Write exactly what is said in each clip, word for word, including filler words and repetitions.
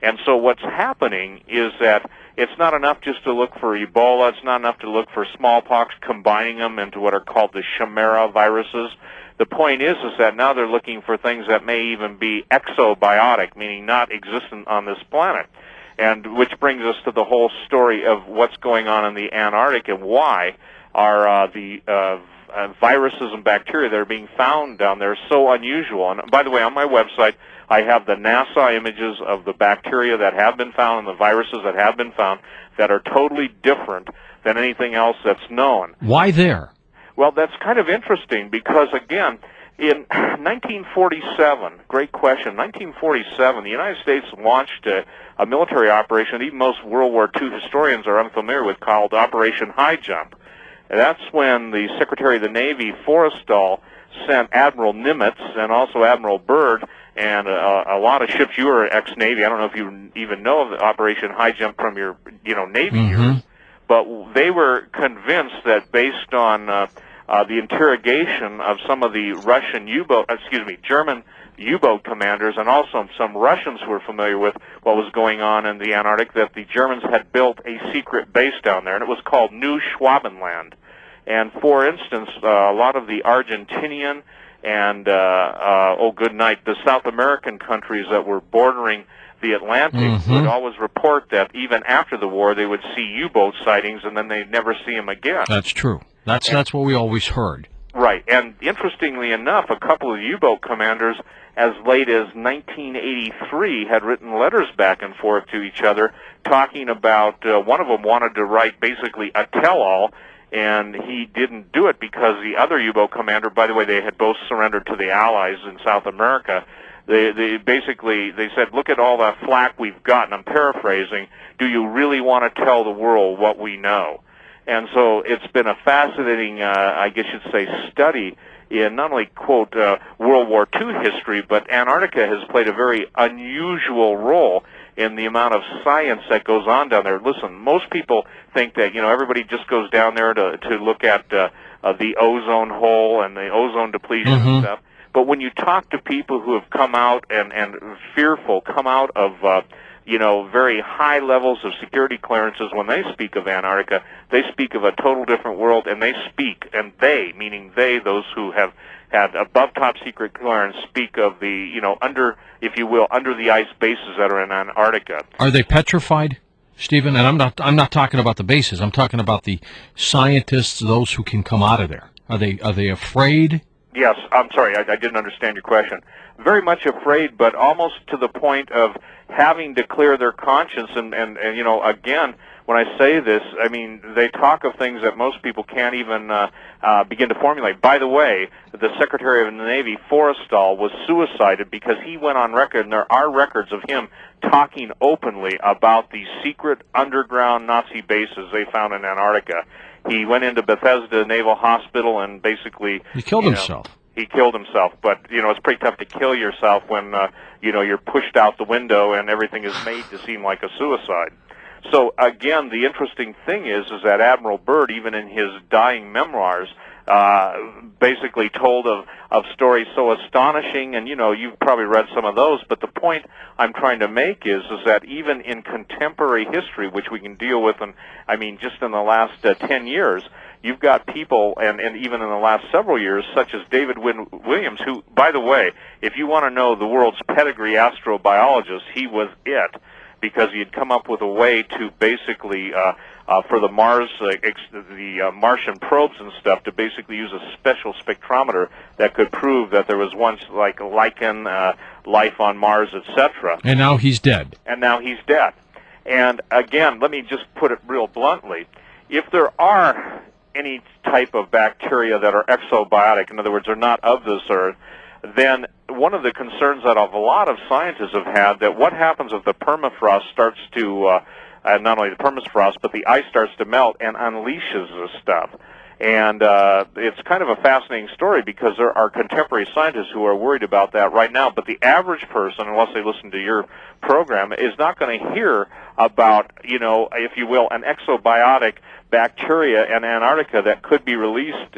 And so what's happening is that it's not enough just to look for Ebola. It's not enough to look for smallpox, combining them into what are called the Chimera viruses. The point is, is that now they're looking for things that may even be exobiotic, meaning not existent on this planet. And which brings us to the whole story of what's going on in the Antarctic and why are uh, the uh, uh, viruses and bacteria that are being found down there so unusual. And by the way, on my website, I have the NASA images of the bacteria that have been found and the viruses that have been found that are totally different than anything else that's known. Why there? Well, that's kind of interesting because, again, in nineteen forty-seven, great question, nineteen forty-seven, the United States launched a, a military operation that even most World War Two historians are unfamiliar with, called Operation High Jump. And that's when the Secretary of the Navy, Forrestal, sent Admiral Nimitz and also Admiral Byrd and uh, a lot of ships. You were ex-Navy. I don't know if you even know of the Operation High Jump from your, you know, Navy mm-hmm. years, but they were convinced that based on uh, uh, the interrogation of some of the Russian U-boat, excuse me, German U-boat commanders, and also some Russians who were familiar with what was going on in the Antarctic, that the Germans had built a secret base down there, and it was called New Schwabenland. And for instance, uh, a lot of the Argentinian and, uh, uh, oh, good night, the South American countries that were bordering the Atlantic mm-hmm. would always report that even after the war they would see U-boat sightings and then they'd never see them again. That's true. That's, and, that's what we always heard. Right. And interestingly enough, a couple of U-boat commanders as late as nineteen eighty-three had written letters back and forth to each other talking about, uh, one of them wanted to write basically a tell-all, and he didn't do it because the other U-boat commander, by the way, they had both surrendered to the Allies in South America. They, they basically, they said, look at all the flack we've gotten. I'm paraphrasing. Do you really want to tell the world what we know? And so it's been a fascinating, uh, I guess you'd say, study in not only, quote, uh, World War Two history, but Antarctica has played a very unusual role in the amount of science that goes on down there. Listen, most people think that, you know, everybody just goes down there to, to look at uh, uh, the ozone hole and the ozone depletion mm-hmm. and stuff. But when you talk to people who have come out and, and fearful, come out of, uh, you know, very high levels of security clearances, when they speak of Antarctica, they speak of a total different world, and they speak, and they, meaning they, those who have had above top secret clearance, speak of the, you know, under, if you will, under the ice bases that are in Antarctica. Are they petrified, Stephen? And I'm not, I'm not talking about the bases. I'm talking about the scientists, those who can come out of there. Are they, are they afraid? Yes, I'm sorry, I, I didn't understand your question. Very much afraid, but almost to the point of having to clear their conscience. And, and, and you know, again, when I say this, I mean, they talk of things that most people can't even uh, uh, begin to formulate. By the way, the Secretary of the Navy, Forrestal, was suicided because he went on record, and there are records of him talking openly about the secret underground Nazi bases they found in Antarctica. He went into Bethesda Naval Hospital and basically... He killed you know, himself. He killed himself, but, you know, it's pretty tough to kill yourself when, uh, you know, you're pushed out the window and everything is made to seem like a suicide. So, again, the interesting thing is, is that Admiral Byrd, even in his dying memoirs, uh, basically told of, of stories so astonishing, and, you know, you've probably read some of those, but the point I'm trying to make is, is that even in contemporary history, which we can deal with, and I mean, just in the last uh, ten years, you've got people, and, and even in the last several years, such as David Wynne Williams, who, by the way, if you want to know the world's pedigree astrobiologist, he was it, because he had come up with a way to basically, uh, uh, for the Mars, uh, ex the uh, Martian probes and stuff, to basically use a special spectrometer that could prove that there was once like lichen, uh, life on Mars, et cetera. And now he's dead. And now he's dead. And again, let me just put it real bluntly. If there are any type of bacteria that are exobiotic, in other words, are not of this earth, then one of the concerns that a lot of scientists have had, that what happens if the permafrost starts to, uh, uh, not only the permafrost, but the ice starts to melt and unleashes this stuff. And uh, it's kind of a fascinating story because there are contemporary scientists who are worried about that right now. But the average person, unless they listen to your program, is not going to hear about, you know, if you will, an exobiotic bacteria in Antarctica that could be released uh,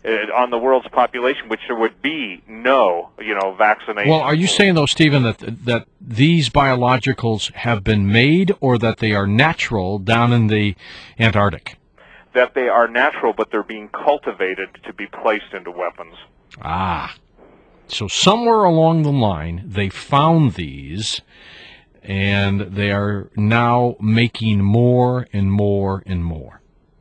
uh, on the world's population, which there would be no, you know, vaccination. Well, are you saying, though, Stephen, that that these biologicals have been made or that they are natural down in the Antarctic? That they are natural, but they're being cultivated to be placed into weapons. Ah. So somewhere along the line, they found these, and they are now making more and more and more.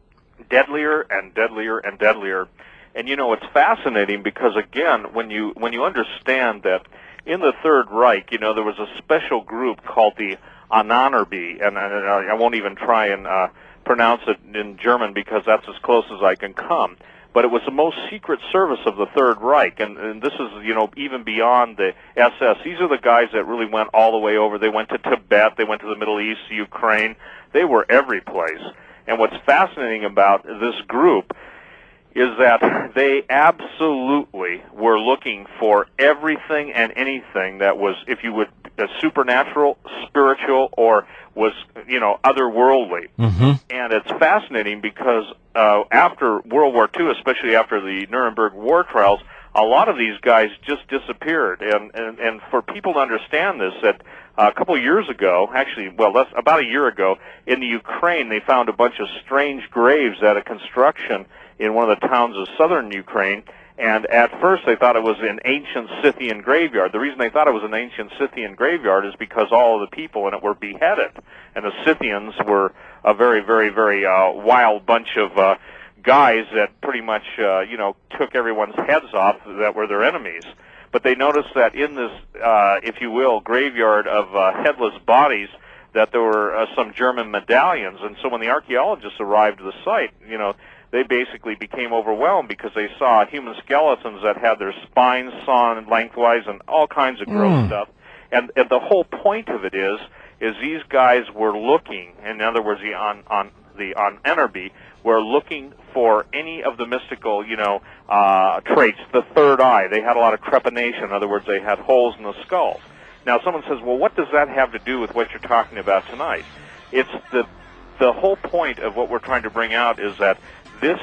Deadlier and deadlier and deadlier. And, you know, it's fascinating because, again, when you when you understand that in the Third Reich, you know, there was a special group called the Ahnenerbe, and I, I won't even try and uh, pronounce it in German because that's as close as I can come. But it was the most secret service of the Third Reich, and, and this is, you know, even beyond the S S. These are the guys that really went all the way over. They went to Tibet, they went to the Middle East, Ukraine. They were every place. And what's fascinating about this group is that they absolutely were looking for everything and anything that was, if you would, uh, supernatural, spiritual, or was, you know, otherworldly. Mm-hmm. And it's fascinating because uh, after World War Two, especially after the Nuremberg war trials, a lot of these guys just disappeared. And, and, and for people to understand this, that uh, a couple of years ago, actually, well, that's about a year ago, in the Ukraine, they found a bunch of strange graves at a construction in one of the towns of southern Ukraine, and at first they thought it was an ancient Scythian graveyard. The reason they thought it was an ancient Scythian graveyard is because all of the people in it were beheaded, and the Scythians were a very, very, very uh, wild bunch of uh, guys that pretty much, uh, you know, took everyone's heads off that were their enemies. But they noticed that in this, uh, if you will, graveyard of uh, headless bodies, that there were uh, some German medallions, and so when the archaeologists arrived at the site, you know, they basically became overwhelmed because they saw human skeletons that had their spines sawn lengthwise and all kinds of gross Mm. stuff. And, and the whole point of it is, is these guys were looking, in other words, the on, on the Ahnenerbe were looking for any of the mystical, you know, uh, traits. The third eye, they had a lot of trepanation. In other words, they had holes in the skulls. Now, someone says, well, what does that have to do with what you're talking about tonight? It's the the whole point of what we're trying to bring out is that this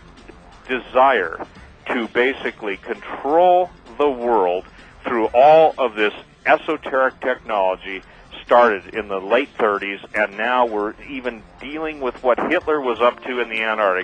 desire to basically control the world through all of this esoteric technology started in the late thirties, and now we're even dealing with what Hitler was up to in the Antarctic.